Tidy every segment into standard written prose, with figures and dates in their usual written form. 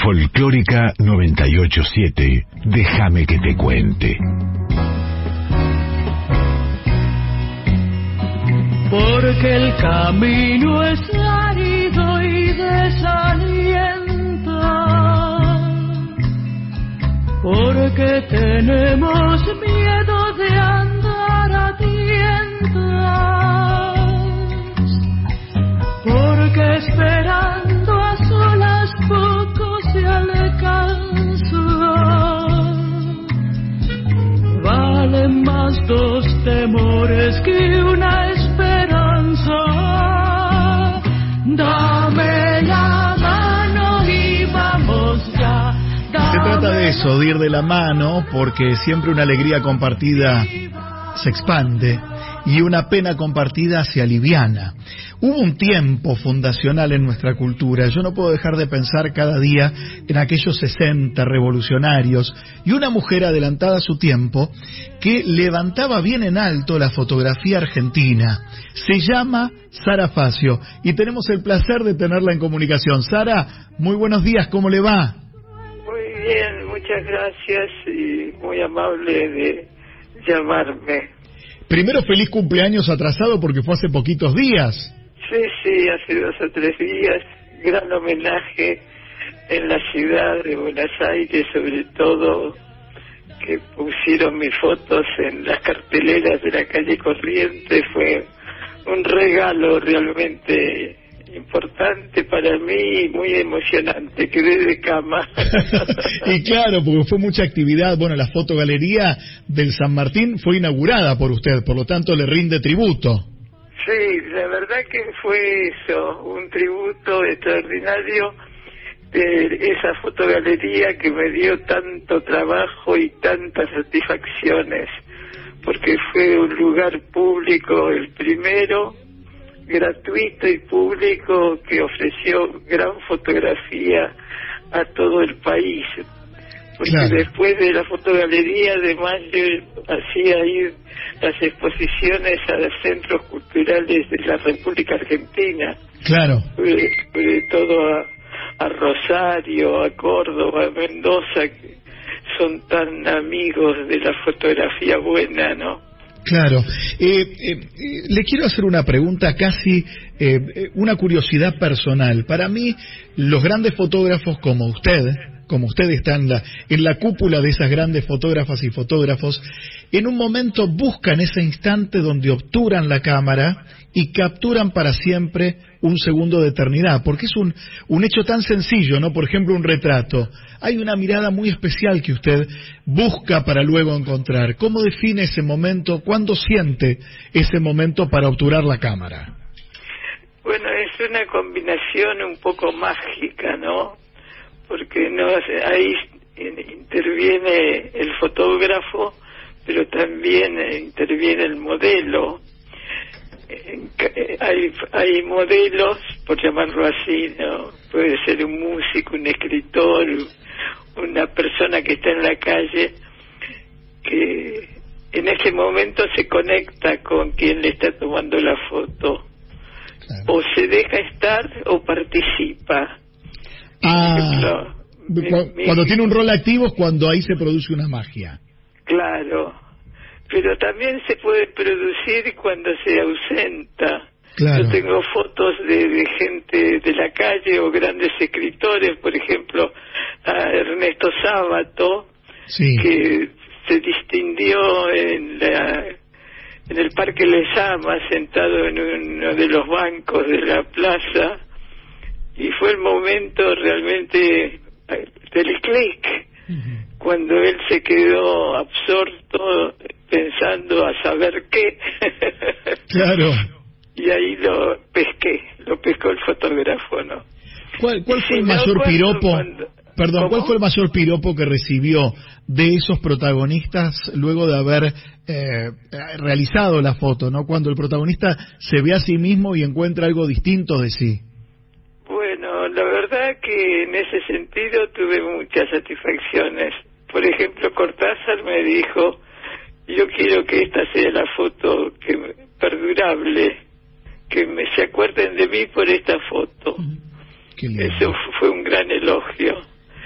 Folclórica 98.7, déjame que te cuente. Porque el camino es árido y desalienta, porque tenemos miedo de andar a tientas, porque esperando a solas poco se alcanza. Valen más dos temores que una esperanza. Dame la mano y vamos ya. Se trata de eso, de ir de la mano, porque siempre una alegría compartida se expande y una pena compartida se aliviana. Hubo un tiempo fundacional en nuestra cultura. Yo no puedo dejar de pensar cada día en aquellos 60 revolucionarios y una mujer adelantada a su tiempo que levantaba bien en alto la fotografía argentina. Se llama Sara Facio y tenemos el placer de tenerla en comunicación. Sara, muy buenos días, ¿cómo le va? Muy bien, muchas gracias y muy amable de llamarme. Primero, feliz cumpleaños atrasado porque fue hace poquitos días. Sí, hace 2 o 3 días, gran homenaje en la ciudad de Buenos Aires, sobre todo que pusieron mis fotos en las carteleras de la calle Corrientes. Fue un regalo realmente importante para mí y muy emocionante, quedé de cama. Y claro, porque fue mucha actividad. Bueno, la fotogalería del San Martín fue inaugurada por usted, por lo tanto le rinde tributo. Sí, la verdad que fue eso, un tributo extraordinario de esa fotogalería que me dio tanto trabajo y tantas satisfacciones, porque fue un lugar público, el primero, gratuito y público, que ofreció gran fotografía a todo el país. Porque claro, después de la fotogalería, además yo hacía ir las exposiciones a los centros culturales de la República Argentina. Claro. Sobre todo a Rosario, a Córdoba, a Mendoza, que son tan amigos de la fotografía buena, ¿no? Claro. Le quiero hacer una pregunta, casi una curiosidad personal. Para mí, los grandes fotógrafos como usted está en la cúpula de esas grandes fotógrafas y fotógrafos, en un momento buscan ese instante donde obturan la cámara y capturan para siempre un segundo de eternidad, porque es un hecho tan sencillo, ¿no? Por ejemplo, un retrato. Hay una mirada muy especial que usted busca para luego encontrar. ¿Cómo define ese momento? ¿Cuándo siente ese momento para obturar la cámara? Bueno, es una combinación un poco mágica, ¿no? Porque no, ahí interviene el fotógrafo, pero también interviene el modelo. Hay modelos, por llamarlo así, ¿no? Puede ser un músico, un escritor, una persona que está en la calle, que en ese momento se conecta con quien le está tomando la foto. Claro. O se deja estar o participa. Cuando tiene un rol activo es cuando ahí se produce una magia. Claro, pero también se puede producir cuando se ausenta. Claro. Yo tengo fotos de gente de la calle o grandes escritores, por ejemplo, a Ernesto Sábato, sí, que se distinguió en el Parque Lezama, sentado en uno de los bancos de la plaza, y fue el momento realmente del clic, cuando él se quedó absorto pensando a saber qué. Claro. Y ahí lo pescó el fotógrafo, ¿no? ¿Cuál fue el mayor piropo? Perdón, ¿cuál fue el mayor piropo que recibió de esos protagonistas luego de haber realizado la foto, ¿no? Cuando el protagonista se ve a sí mismo y encuentra algo distinto de sí. Bueno, la verdad que en ese sentido tuve muchas satisfacciones. Por ejemplo, Cortázar me dijo, yo quiero que esta sea la foto perdurable, que se acuerden de mí por esta foto. Qué lindo. Eso fue un gran elogio.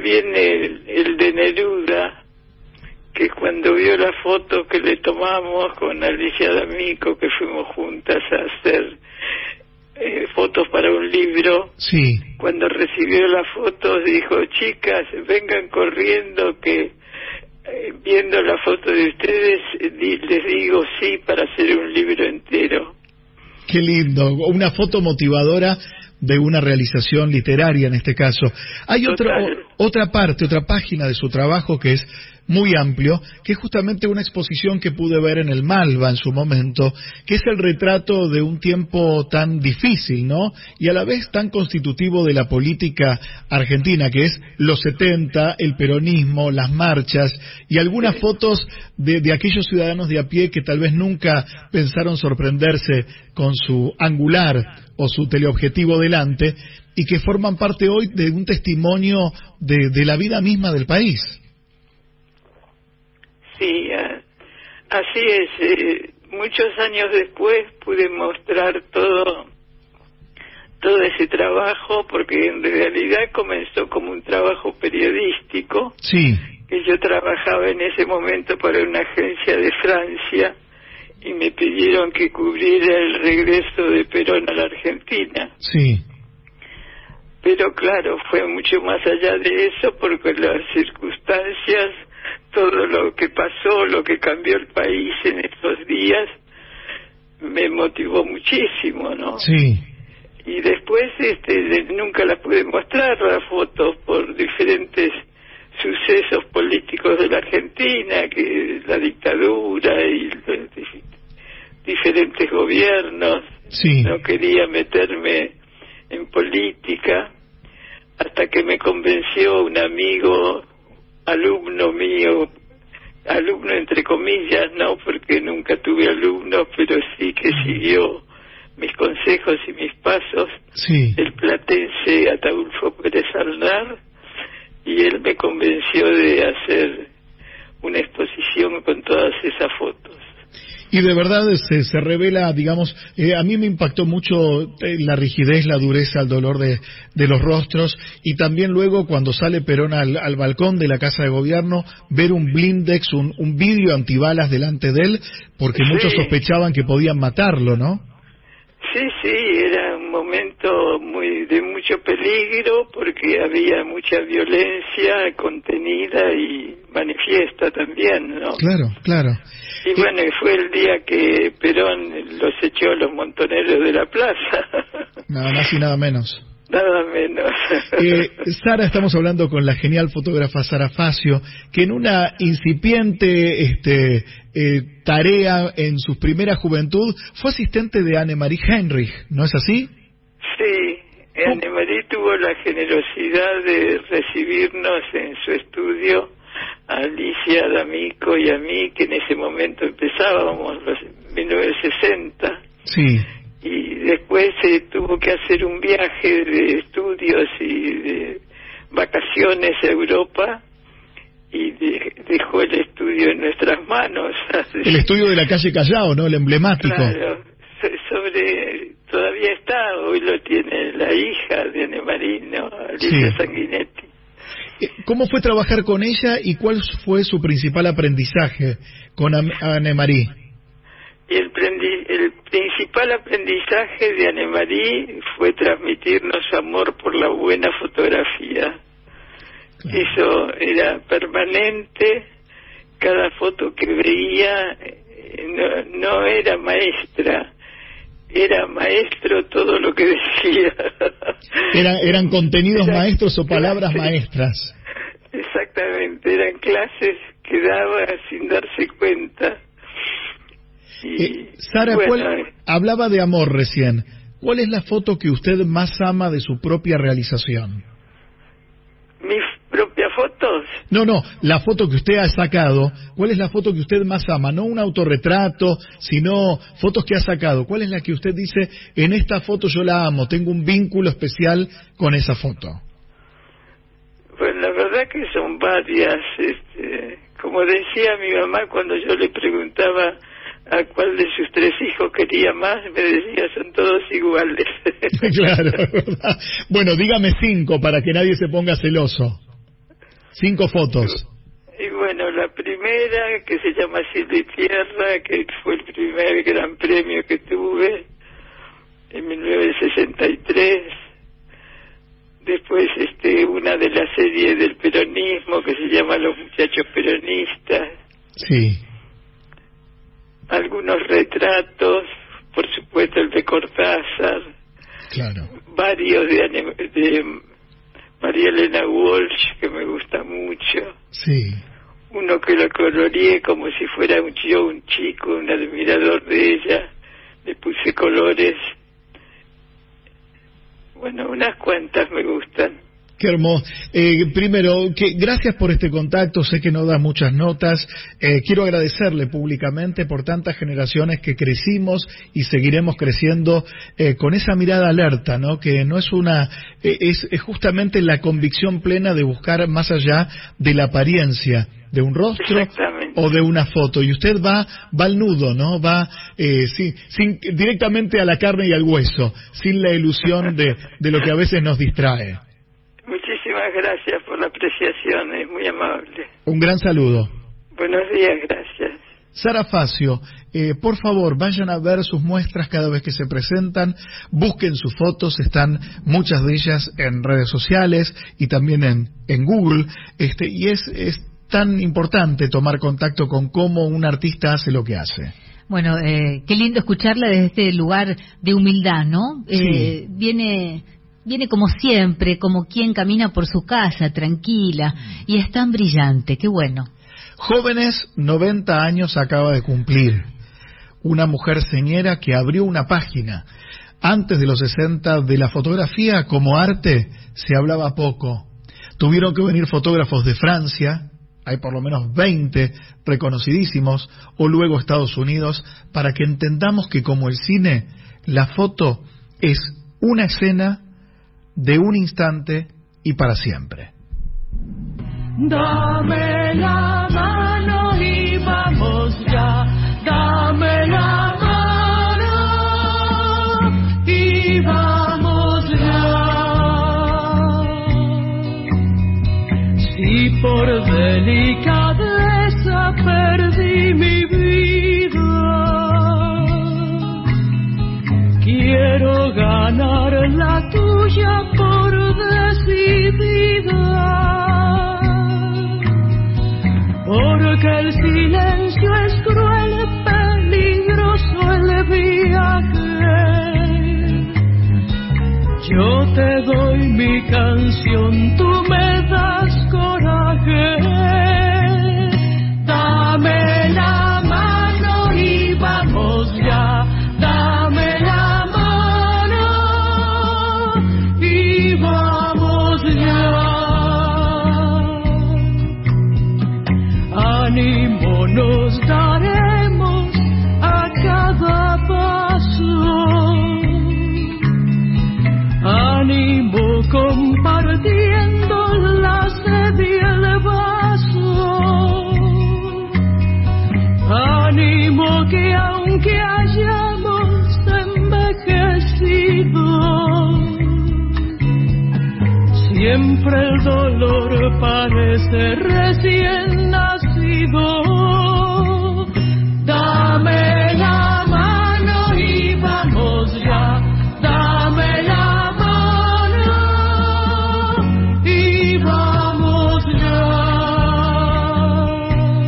también el de Neruda, que cuando vio la foto que le tomamos con Alicia D'Amico, que fuimos juntas a hacer fotos para un libro, sí, cuando recibió las fotos dijo: chicas, vengan corriendo que viendo la foto de ustedes les digo sí para hacer un libro entero. Qué lindo, una foto motivadora de una realización literaria en este caso. Hay otra página de su trabajo que es muy amplio, que es justamente una exposición que pude ver en el Malva en su momento, que es el retrato de un tiempo tan difícil, ¿no? Y a la vez tan constitutivo de la política argentina, que es los 70, el peronismo, las marchas y algunas fotos de aquellos ciudadanos de a pie que tal vez nunca pensaron sorprenderse con su angular o su teleobjetivo delante y que forman parte hoy de un testimonio de la vida misma del país. Sí, así es. Muchos años después pude mostrar todo ese trabajo, porque en realidad comenzó como un trabajo periodístico. Sí. Que yo trabajaba en ese momento para una agencia de Francia y me pidieron que cubriera el regreso de Perón a la Argentina. Sí. Pero claro, fue mucho más allá de eso, porque las circunstancias, todo lo que pasó, lo que cambió el país en estos días, me motivó muchísimo, ¿no? Sí. Y después nunca la pude mostrar, las fotos, por diferentes sucesos políticos de la Argentina, que la dictadura y los diferentes gobiernos. Sí. No quería meterme en política, hasta que me convenció un amigo, alumno mío, alumno entre comillas, no, porque nunca tuve alumnos, pero sí que siguió mis consejos y mis pasos, sí, el platense Ataulfo Pérez Arnar, y él me convenció de hacer una exposición con todas esas fotos. Y de verdad se revela, digamos, a mí me impactó mucho la rigidez, la dureza, el dolor de los rostros, y también luego cuando sale Perón al balcón de la Casa de Gobierno, ver un blindex, un vidrio antibalas delante de él, porque sí, muchos sospechaban que podían matarlo, ¿no? Sí, era un momento de mucho peligro, porque había mucha violencia contenida y manifiesta también, ¿no? Claro. Y bueno, y fue el día que Perón los echó a los montoneros de la plaza. Nada más y nada menos. Nada menos. Sara, estamos hablando con la genial fotógrafa Sara Facio, que en una incipiente tarea en su primera juventud fue asistente de Annemarie Heinrich, ¿no es así? Sí, Annemarie tuvo la generosidad de recibirnos en su estudio, a Alicia D'Amico y a mí, que en ese momento empezábamos, en 1960. Sí. Y después tuvo que hacer un viaje de estudios y de vacaciones a Europa, y dejó el estudio en nuestras manos. El estudio de la calle Callao, ¿no? El emblemático. Claro, todavía está, hoy lo tiene la hija de Annemarie, ¿no? Alicia Sí. Sanguinetti. ¿Cómo fue trabajar con ella y cuál fue su principal aprendizaje con Annemarie? Y el principal aprendizaje de Annemarie fue transmitirnos amor por la buena fotografía. Claro. Eso era permanente. Cada foto que veía no era maestra, era maestro todo lo que decía. Eran contenidos maestros o palabras maestras. Exactamente, eran clases que daba sin darse cuenta. Sara, hablaba de amor recién. ¿Cuál es la foto que usted más ama de su propia realización? ¿Mis propias fotos? No, la foto que usted ha sacado. ¿Cuál es la foto que usted más ama? No un autorretrato, sino fotos que ha sacado. ¿Cuál es la que usted dice, en esta foto yo la amo, tengo un vínculo especial con esa foto? Pues la verdad que son varias. Como decía mi mamá cuando yo le preguntaba a cuál de sus 3 hijos quería más, me decía, son todos iguales. Claro, ¿verdad? Bueno, dígame 5 para que nadie se ponga celoso. 5 fotos. Y bueno, la primera, que se llama Cielo y Tierra, que fue el primer gran premio que tuve en 1963. Después una de la serie del peronismo que se llama Los Muchachos Peronistas. Sí. Algunos retratos, por supuesto el de Cortázar. Claro. Varios de María Elena Walsh, que me gusta mucho. Sí. Uno que lo coloreé como si fuera un chico, un admirador de ella. Le puse colores. Bueno, unas cuantas me gustan. Qué hermoso. Primero, gracias por este contacto, sé que no da muchas notas. Quiero agradecerle públicamente por tantas generaciones que crecimos y seguiremos creciendo con esa mirada alerta, ¿no? Que no es es justamente la convicción plena de buscar más allá de la apariencia de un rostro o de una foto, y usted va al nudo, ¿no? Va directamente a la carne y al hueso, sin la ilusión de lo que a veces nos distrae. Muchísimas gracias por la apreciación, es muy amable. Un gran saludo. Buenos días, gracias. Sara Facio, por favor, vayan a ver sus muestras cada vez que se presentan, busquen sus fotos, están muchas de ellas en redes sociales y también en Google, y es tan importante tomar contacto con cómo un artista hace lo que hace. Bueno, qué lindo escucharla desde este lugar de humildad, ¿no? Sí. Viene como siempre, como quien camina por su casa, tranquila, y es tan brillante, qué bueno. Jóvenes, 90 años acaba de cumplir. Una mujer señera que abrió una página. Antes de los 60, de la fotografía como arte se hablaba poco. Tuvieron que venir fotógrafos de Francia, hay por lo menos 20 reconocidísimos, o luego Estados Unidos, para que entendamos que como el cine, la foto es una escena de un instante y para siempre. Dame la mano y vamos ya, dame la mano y vamos ya. Si por delicadeza perdí mi vida, quiero ganar la tuya por decidida. Porque el silencio es cruel, peligroso el viaje. Yo te doy mi canción, tú me das coraje. Dame la mano y vamos ya. Dame la mano y vamos ya. Ánimo nos daremos a cada paso, ánimo compartiendo la sed y el vaso, ánimo que aunque hayamos envejecido, siempre el dolor parece recién nacido. Dame la mano y vamos ya. Dame la mano y vamos ya.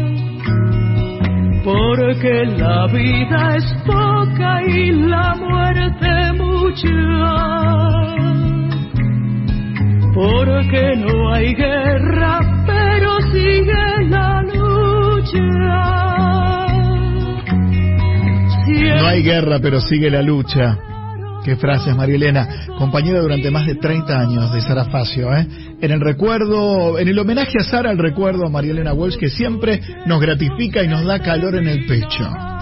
Porque la vida es poca y la muerte mucha. Porque no hay guerra, pero sigue la lucha. No hay guerra, pero sigue la lucha. Qué frases, María Elena. Compañera durante más de 30 años de Sara Facio, En el recuerdo, en el homenaje a Sara, el recuerdo a María Elena Walsh, que siempre nos gratifica y nos da calor en el pecho.